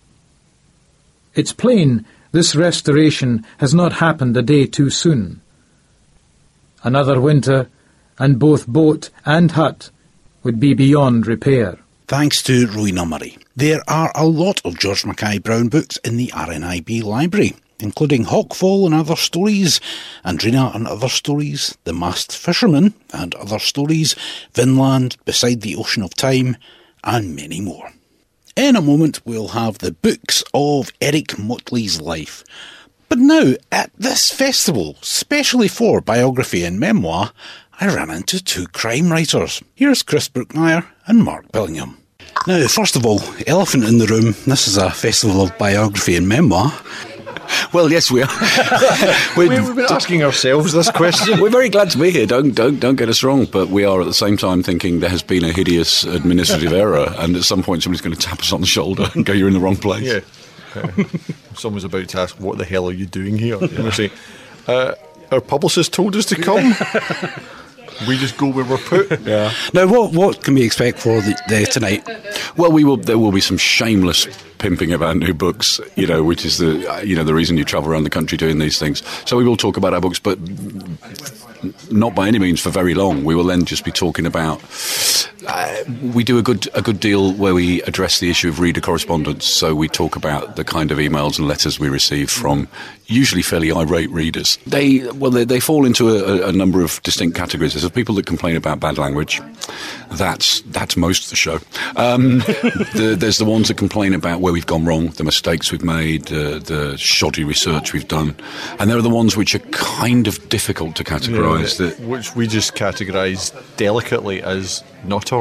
It's plain this restoration has not happened a day too soon. Another winter, and both boat and hut would be beyond repair. Thanks to Rowena Murray. There are a lot of George Mackay Brown books in the R N I B library, including Hawkfall and Other Stories, Andrina and Other Stories, The Masked Fisherman and Other Stories, Vinland, Beside the Ocean of Time, and many more. In a moment we'll have the books of Eric Motley's life. But now, at this festival, specially for biography and memoir, I ran into two crime writers. Here's Chris Brookmeyer and Mark Billingham. Now, first of all, elephant in the room, this is a festival of biography and memoir. Well, yes, we are. We've been asking ourselves this question. We're very glad to be here. Don't don't don't get us wrong, but we are at the same time thinking there has been a hideous administrative error, and at some point somebody's going to tap us on the shoulder and go, "You're in the wrong place." Yeah. Uh, someone's about to ask, "What the hell are you doing here?" Yeah. And we say, uh, "Our publicist told us to come." We just go where we're put. Yeah. Now, what what can we expect for the, the tonight? Well, we will. There will be some shameless pimping of our new books. You know, which is the you know the reason you travel around the country doing these things. So we will talk about our books, but not by any means for very long. We will then just be talking about. Uh, we do a good a good deal where we address the issue of reader correspondence. So we talk about the kind of emails and letters we receive from usually fairly irate readers. They well they, they fall into a, a number of distinct categories. There's people that complain about bad language. That's that's most of the show. Um, the, there's the ones that complain about where we've gone wrong, the mistakes we've made, uh, the shoddy research we've done, and there are the ones which are kind of difficult to categorise. Yeah, that which we just categorise delicately as nutters.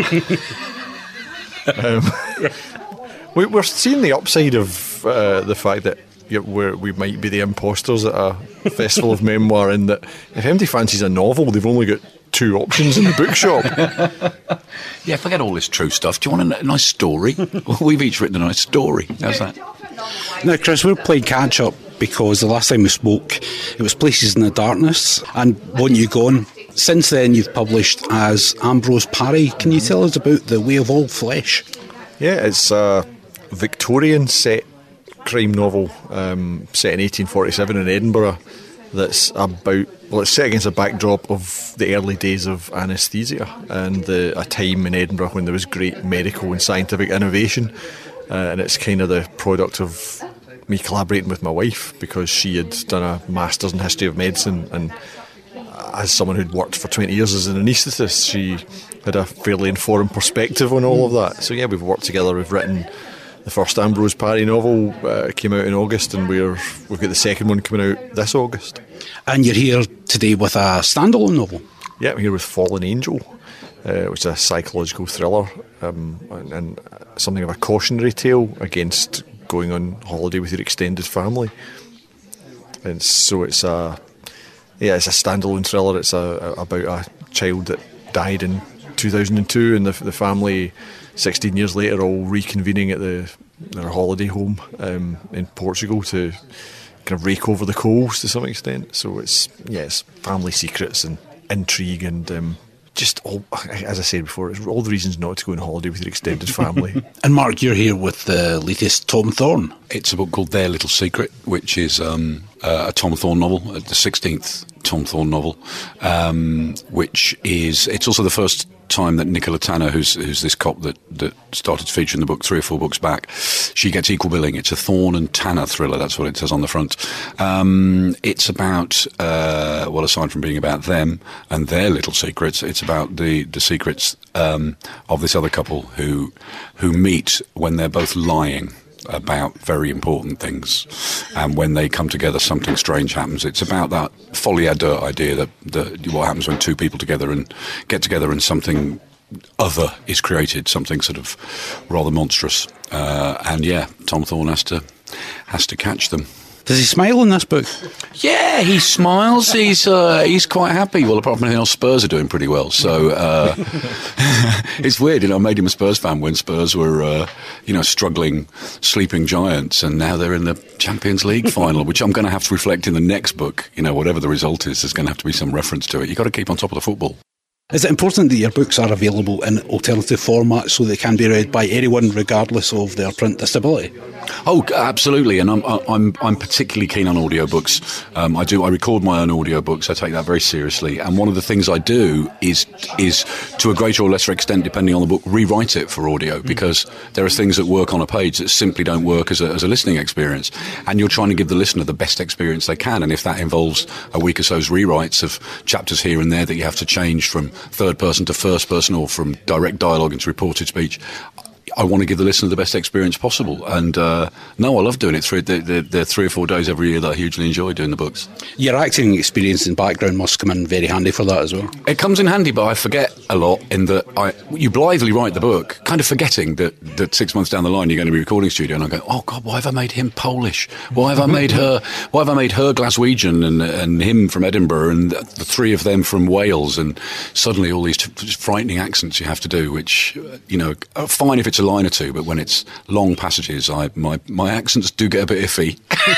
um, we, we're seeing the upside of uh, the fact that yeah, we're, we might be the imposters at a festival of memoir, in that if anybody fancies a novel, they've only got two options in the bookshop. Yeah, forget all this true stuff. Do you want a nice story? Well, we've each written a nice story. How's that? Now, Chris, we're playing catch-up because the last time we spoke, it was Places in the Darkness, and Want You Gone. Since then, you've published as Ambrose Parry. Can you tell us about The Way of All Flesh? Yeah, it's a Victorian set crime novel um, set in eighteen forty-seven in Edinburgh that's about well, it's set against a backdrop of the early days of anaesthesia and the, a time in Edinburgh when there was great medical and scientific innovation. Uh, and it's kind of the product of me collaborating with my wife, because she had done a master's in history of medicine, and as someone who'd worked for twenty years as an anaesthetist, she had a fairly informed perspective on all of that. So yeah, we've worked together. We've written the first Ambrose Parry novel, uh, came out in August, and we're we've got the second one coming out this August. And you're here today with a standalone novel. Yeah, I'm here with Fallen Angel, uh, which is a psychological thriller, um, and, and something of a cautionary tale against going on holiday with your extended family. And so it's a yeah, it's a standalone thriller. It's a, a, about a child that died in two thousand two, and the, the family, sixteen years later, all reconvening at the their holiday home um, in Portugal to kind of rake over the coals to some extent. So it's yeah, it's family secrets and intrigue and um, just all, as I said before, it's all the reasons not to go on holiday with your extended family. And Mark, you're here with the latest Tom Thorne. It's a book called Their Little Secret, which is um, uh, a Tom Thorne novel, the sixteenth Tom Thorne novel, um, which is, it's also the first time that Nicola Tanner, who's who's this cop that, that started to feature in the book three or four books back, she gets equal billing. It's a Thorne and Tanner thriller, that's what it says on the front. Um, it's about, uh, well, aside from being about them and their little secrets, it's about the, the secrets um, of this other couple who who meet when they're both lying about very important things, and when they come together something strange happens. It's about that folie à deux idea that, that what happens when two people together and get together and something other is created, something sort of rather monstrous, uh, and yeah, Tom Thorne has to has to catch them. Does he smile in this book? Yeah, he smiles. He's uh, he's quite happy. Well, apart from anything else, Spurs are doing pretty well. So uh, it's weird, you know. I made him a Spurs fan when Spurs were, uh, you know, struggling, sleeping giants, and now they're in the Champions League final, which I'm going to have to reflect in the next book. You know, whatever the result is, there's going to have to be some reference to it. You've got to keep on top of the football. Is it important that your books are available in alternative formats so they can be read by anyone regardless of their print disability? Oh, absolutely, and I'm I'm I'm particularly keen on audiobooks. Um, I do I record my own audiobooks. I take that very seriously, and one of the things I do is is to a greater or lesser extent, depending on the book, rewrite it for audio, because there are things that work on a page that simply don't work as a, as a listening experience, and you're trying to give the listener the best experience they can, and if that involves a week or so's rewrites of chapters here and there that you have to change from third person to first person or from direct dialogue into reported speech, I want to give the listener the best experience possible. And uh, no, I love doing it. Three, there, there, there are three or four days every year that I hugely enjoy doing the books. Your acting experience and background must come in very handy for that as well. It comes in handy, but I forget a lot in that I, you blithely write the book, kind of forgetting that, that six months down the line you're going to be recording studio, and I go, oh God, why have I made him Polish? Why have I made her? Why have I made her Glaswegian and and him from Edinburgh and the three of them from Wales? And suddenly all these t- frightening accents you have to do, which, you know, are fine if it's a line or two, but when it's long passages, I my, my accents do get a bit iffy.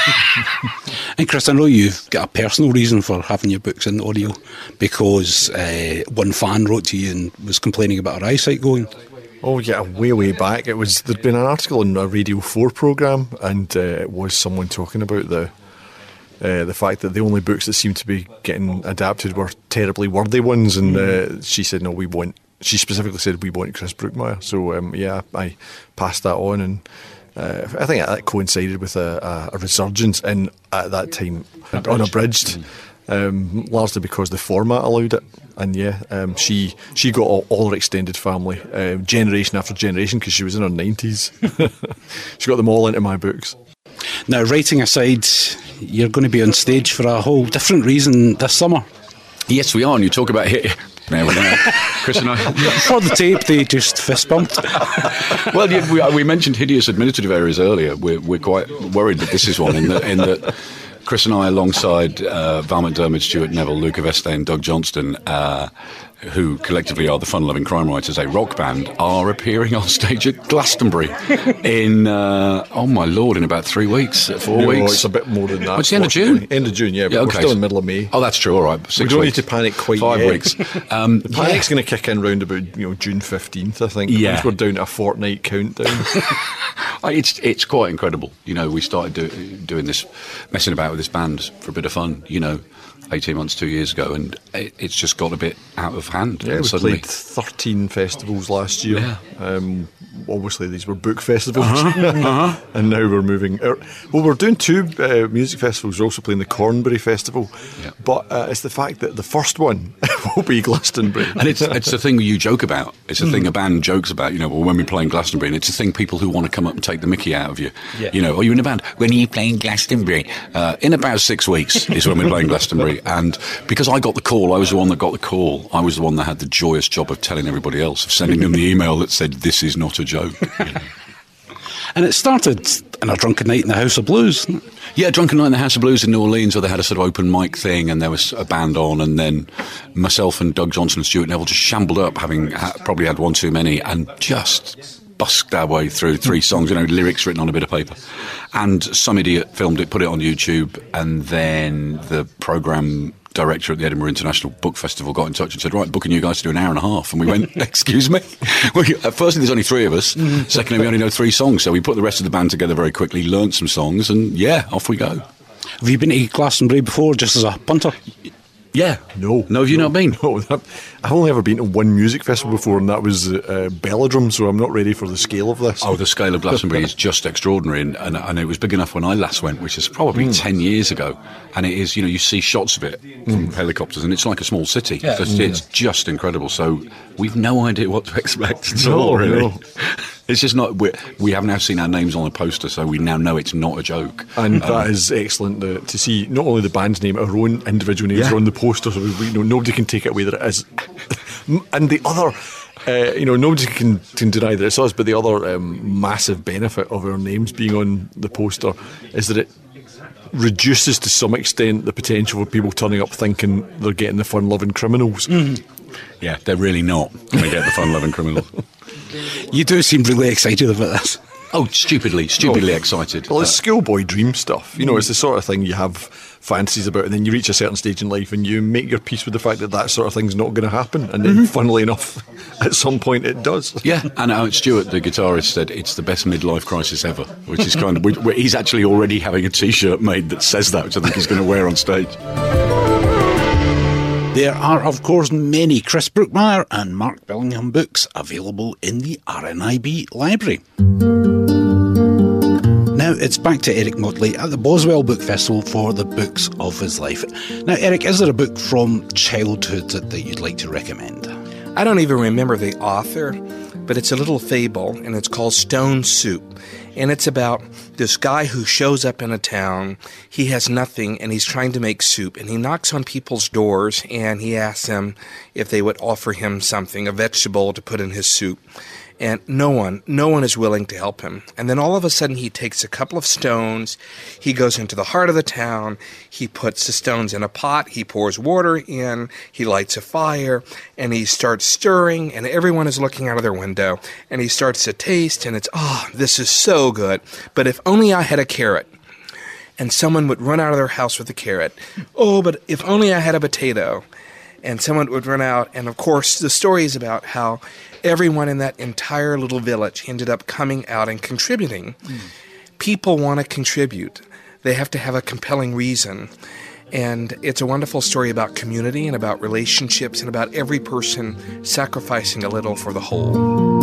And Chris, I know you've got a personal reason for having your books in audio, because uh, one fan wrote to you and was complaining about her eyesight going. Oh yeah, way way back. It was there'd been an article in a Radio four programme, and uh, it was someone talking about the Uh, the fact that the only books that seemed to be getting adapted were terribly wordy ones, and uh, she said, no, we want, she specifically said we want Chris Brookmyre. So um, yeah, I passed that on, and uh, I think that coincided with a, a, a resurgence in, at that time, Unabridged, unabridged um, largely because the format allowed it. And yeah, um, she she got all, all her extended family, um, generation after generation, because she was in her nineties. She got them all into my books. Now, writing aside, you're going to be on stage for a whole different reason this summer. Yes, we are, and you talk about hit. Now, Chris and I, for the tape, they just fist bumped. Well, yeah, we, we mentioned hideous administrative errors earlier. We're, we're quite worried that this is one, in that, in that Chris and I, alongside uh, Val McDermid, Stuart Neville, Luca Veste and Doug Johnston, uh, who collectively are the Fun Loving Crime Writers, a rock band, are appearing on stage at Glastonbury in, uh, oh my lord, in about three weeks, four no, weeks. It's a bit more than that. What's the end of June? End of June, yeah, but yeah, okay. we're still in the middle of May. Oh, that's true, all right. Six we don't weeks. need to panic quite Five yet. weeks. Um, the panic's yeah. going to kick in round about, you know, June fifteenth, I think. Yeah. Once we're down to a fortnight countdown. It's it's quite incredible. You know, we started do, doing this, messing about with this band for a bit of fun, you know, eighteen months, two years ago, and it, it's just got a bit out of hand. Yeah, we suddenly. played thirteen festivals last year. Yeah. Um, obviously, these were book festivals. Uh-huh. Uh-huh. And now we're moving. Out. Well, we're doing two uh, music festivals. We're also playing the Cornbury Festival. Yeah. But uh, it's the fact that the first one will be Glastonbury. And it's it's a thing you joke about. It's a thing a band jokes about, you know, well, when we're playing Glastonbury, and it's a thing people who want to come up and take the mickey out of you. Yeah. You know, are you in a band? When are you playing Glastonbury? Uh, in about six weeks is when we're playing Glastonbury. And because I got the call, I was the one that got the call. I was the one that had the joyous job of telling everybody else, of sending them the email that said, this is not a joke. You know? And it started in a drunken night in the House of Blues. Yeah, Drunken Night in the House of Blues in New Orleans, where they had a sort of open mic thing, and there was a band on, and then myself and Doug Johnson and Stuart Neville just shambled up, having ha- probably had one too many, and just busked our way through three songs, you know, lyrics written on a bit of paper. And some idiot filmed it, put it on YouTube, and then the programme director at the Edinburgh International Book Festival got in touch and said, right, booking you guys to do an hour and a half. And we went, excuse me? Well, firstly, there's only three of us. Mm-hmm. Secondly, we only know three songs. So we put the rest of the band together very quickly, learnt some songs, and yeah, off we go. Have you been to Glastonbury before, just as a punter? Yeah. No. No, have you no, not been? No. I've only ever been to one music festival before, and that was uh, Belladrum, so I'm not ready for the scale of this. Oh, the scale of Glastonbury is just extraordinary, and, and, and it was big enough when I last went, which is probably mm. ten years ago, and it is, you know, you see shots of it from mm. helicopters, and it's like a small city. Yeah. So it's, Mm. it's just incredible, so we've no idea what to expect at No, all, really. no. It's just not, we're, we have now seen our names on a poster, so we now know it's not a joke. And um, that is excellent uh, to see not only the band's name, our own individual names Yeah. are on the poster, so we, we, you know, nobody can take it away that it is. And the other, uh, you know, nobody can, can deny that it's us, but the other um, massive benefit of our names being on the poster is that it reduces to some extent the potential for people turning up thinking they're getting the fun-loving criminals. Mm. Yeah, they're really not going to get the fun-loving criminals. You do seem really excited about this. Oh, stupidly, stupidly Oh. excited. Well, it's Uh, schoolboy dream stuff. You know, it's the sort of thing you have fantasies about, and then you reach a certain stage in life and you make your peace with the fact that that sort of thing's not going to happen. And then, funnily enough, at some point it does. Yeah, and uh, Stuart, the guitarist, said it's the best midlife crisis ever, which is kind of... we- we- he's actually already having a T-shirt made that says that, which I think he's going to wear on stage. There are, of course, many Chris Brookmeyer and Mark Billingham books available in the R N I B library. Now it's back to Eric Motley at the Boswell Book Festival for the books of his life. Now, Eric, is there a book from childhood that, that you'd like to recommend? I don't even remember the author, but it's a little fable, and it's called Stone Soup. And it's about this guy who shows up in a town. He has nothing, and he's trying to make soup. And he knocks on people's doors, and he asks them if they would offer him something, a vegetable to put in his soup. And no one, no one is willing to help him. And then all of a sudden he takes a couple of stones, he goes into the heart of the town, he puts the stones in a pot, he pours water in, he lights a fire, and he starts stirring, and everyone is looking out of their window. And he starts to taste, and it's, oh, this is so good. But if only I had a carrot. And someone would run out of their house with a carrot. Oh, but if only I had a potato. And someone would run out, and of course the story is about how everyone in that entire little village ended up coming out and contributing. Mm. People want to contribute. They have to have a compelling reason. And it's a wonderful story about community and about relationships and about every person sacrificing a little for the whole.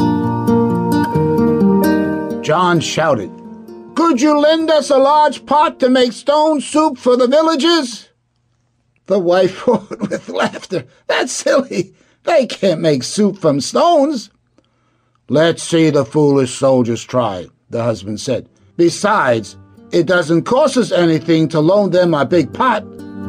John shouted, "Could you lend us a large pot to make stone soup for the villagers?" The wife roared with laughter. "That's silly. They can't make soup from stones." "Let's see the foolish soldiers try," the husband said. "Besides, it doesn't cost us anything to loan them a big pot."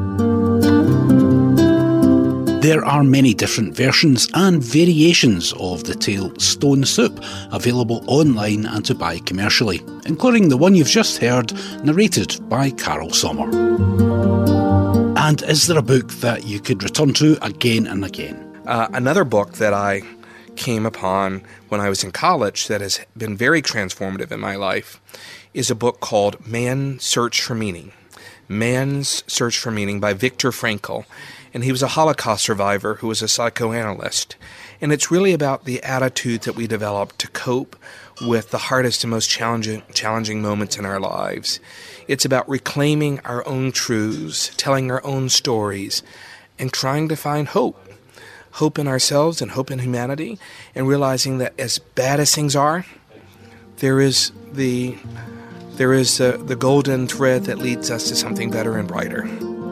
There are many different versions and variations of the tale Stone Soup available online and to buy commercially, including the one you've just heard, narrated by Carol Sommer. And is there a book that you could return to again and again? Uh, another book that I came upon when I was in college that has been very transformative in my life is a book called Man's Search for Meaning. Man's Search for Meaning by Viktor Frankl. And he was a Holocaust survivor who was a psychoanalyst. And it's really about the attitude that we develop to cope with the hardest and most challenging, challenging moments in our lives. It's about reclaiming our own truths, telling our own stories, and trying to find hope. Hope in ourselves and hope in humanity, and realizing that as bad as things are, there is the there is the, the golden thread that leads us to something better and brighter.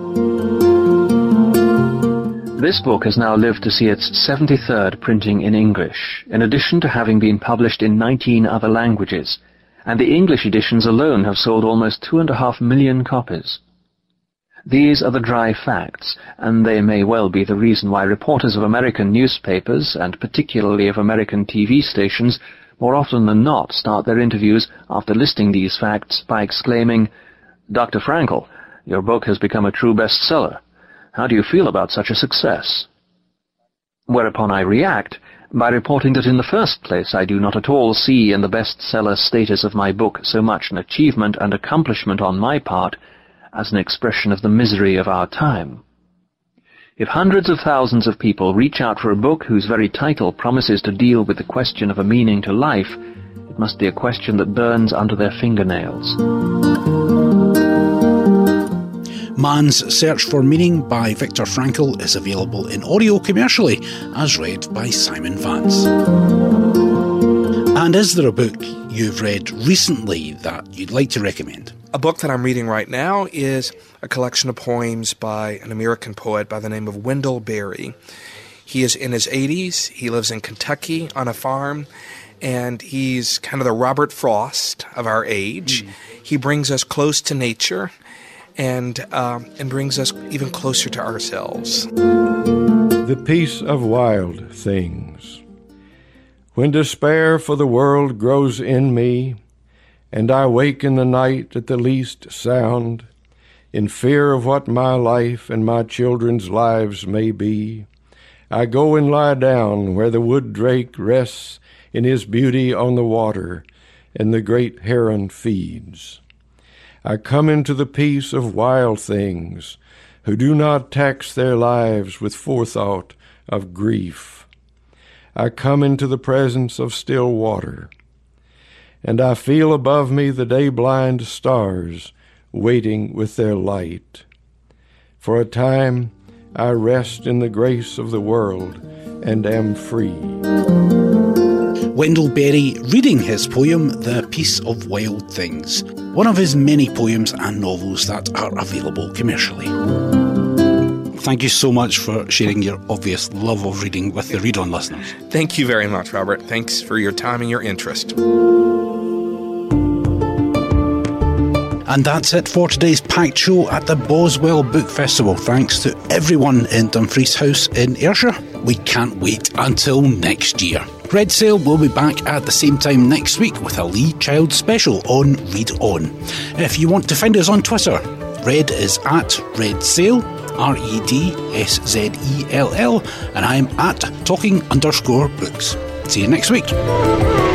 This book has now lived to see its seventy-third printing in English, in addition to having been published in nineteen other languages, and the English editions alone have sold almost two and a half million copies. These are the dry facts, and they may well be the reason why reporters of American newspapers, and particularly of American T V stations, more often than not start their interviews after listing these facts by exclaiming, "Doctor Frankl, your book has become a true bestseller. How do you feel about such a success?" Whereupon I react by reporting that in the first place I do not at all see in the bestseller status of my book so much an achievement and accomplishment on my part as an expression of the misery of our time. If hundreds of thousands of people reach out for a book whose very title promises to deal with the question of a meaning to life, it must be a question that burns under their fingernails. Man's Search for Meaning by Viktor Frankl is available in audio commercially, as read by Simon Vance. And is there a book you've read recently that you'd like to recommend? A book that I'm reading right now is a collection of poems by an American poet by the name of Wendell Berry. He is in his eighties. He lives in Kentucky on a farm, and he's kind of the Robert Frost of our age. Mm. He brings us close to nature and um, and brings us even closer to ourselves. The Peace of Wild Things. When despair for the world grows in me, and I wake in the night at the least sound, in fear of what my life and my children's lives may be, I go and lie down where the wood drake rests in his beauty on the water, and the great heron feeds. I come into the peace of wild things, who do not tax their lives with forethought of grief. I come into the presence of still water, and I feel above me the day-blind stars waiting with their light. For a time I rest in the grace of the world and am free. Wendell Berry reading his poem The Peace of Wild Things, one of his many poems and novels that are available commercially. Thank you so much for sharing your obvious love of reading with the Read On listeners. Thank you very much, Robert. Thanks for your time and your interest. And that's it for today's packed show at the Boswell Book Festival. Thanks to everyone in Dumfries House in Ayrshire. We can't wait until next year. Red Sail will be back at the same time next week with a Lee Child special on Read On. If you want to find us on Twitter, Red is at Red Sail, R E D S Z E L L, and I'm at Talking underscore Books. See you next week.